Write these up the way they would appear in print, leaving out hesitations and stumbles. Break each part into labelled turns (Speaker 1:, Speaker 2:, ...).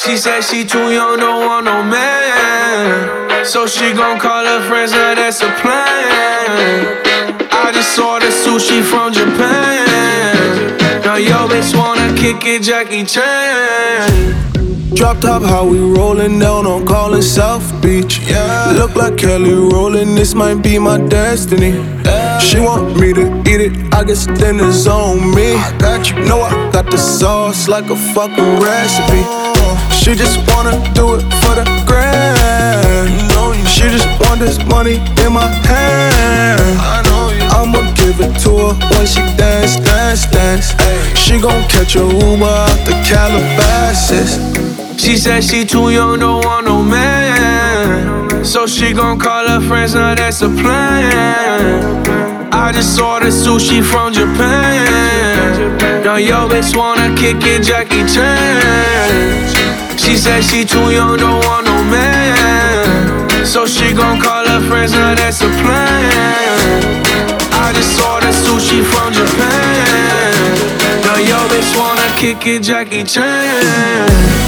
Speaker 1: She said she too young, don't want no man. So she gon' call her friends, now that's a plan. I just ordered sushi from Japan. Now yo bitch wanna kick it, Jackie Chan.
Speaker 2: Drop top, how we rollin' down on callin' South Beach. Yeah. Look like Kelly rollin', this might be my destiny. Yeah. She want me to eat it, I guess dinner's on me. I got you, know I got the sauce like a fucking recipe. She just wanna do it for the grand. She just want this money in my hand. I'ma give it to her when she dance, dance, dance. She gon' catch a Uber out the Calabasas.
Speaker 1: She said she too young, don't want no man. So she gon' call her friends, now that's a plan. I just ordered sushi from Japan. Now yo bitch wanna kick it, Jackie Chan. She said she too young, don't want no man. So she gon' call her friends, now that's a plan. I just ordered sushi from Japan. Now yo bitch wanna kick it, Jackie Chan.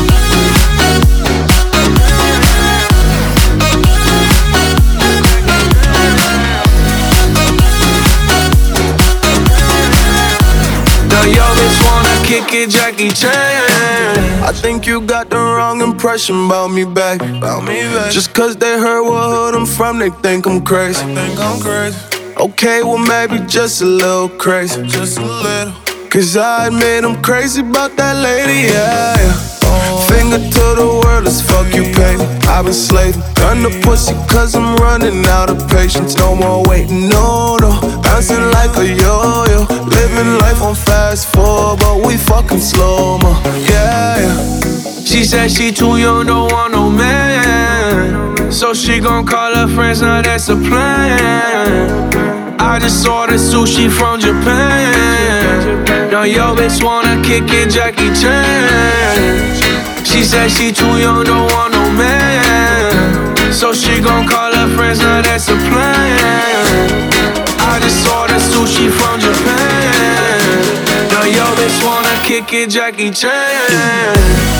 Speaker 1: Yo, bitch wanna kick it, Jackie Chan.
Speaker 2: I think you got the wrong impression about me back. Just cause they heard what hood I'm from, they think I'm crazy. Okay, well maybe just a little crazy. Cause I admit I'm crazy about that lady, yeah. Finger to the world, as fuck you pay me. I've been slaving, gun the pussy cause I'm running out of patience. No more waiting, no, no. Bouncing like a yo-yo. Living life on fast forward, but we fucking slow-mo, yeah, yeah.
Speaker 1: She said she too young, don't want no man. So she gon' call her friends, now that's a plan. I just ordered sushi from Japan. Now yo bitch wanna kick it, Jackie Chan. She said she too young, don't want no man. So she gon' call her friends, now that's a plan. I just ordered sushi from Japan. Now yo bitch wanna kick it, Jackie Chan.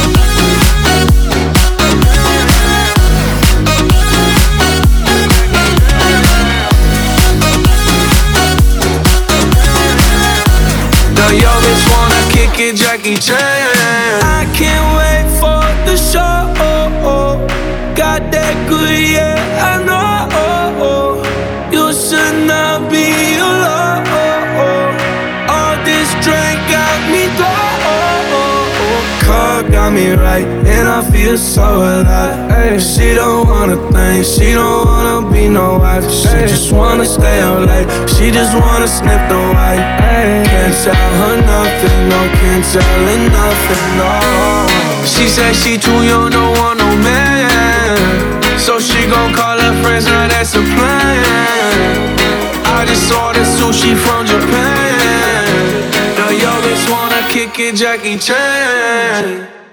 Speaker 1: Now yo bitch wanna kick it, Jackie Chan. I can't wait for the show. Got that good, yeah, I know. You should not be alone. All this drink got me low. Car got me right, and I feel so alive. She don't wanna think, she don't wanna be no wife. She just wanna stay out late, she just wanna sniff the white. Can't tell her nothing, no, can't tell her nothing, no. She said she too young, don't want no man. So she gon' call her friends, now that's a plan. I just ordered sushi from Japan. Now yo bitch wanna kick it, Jackie Chan.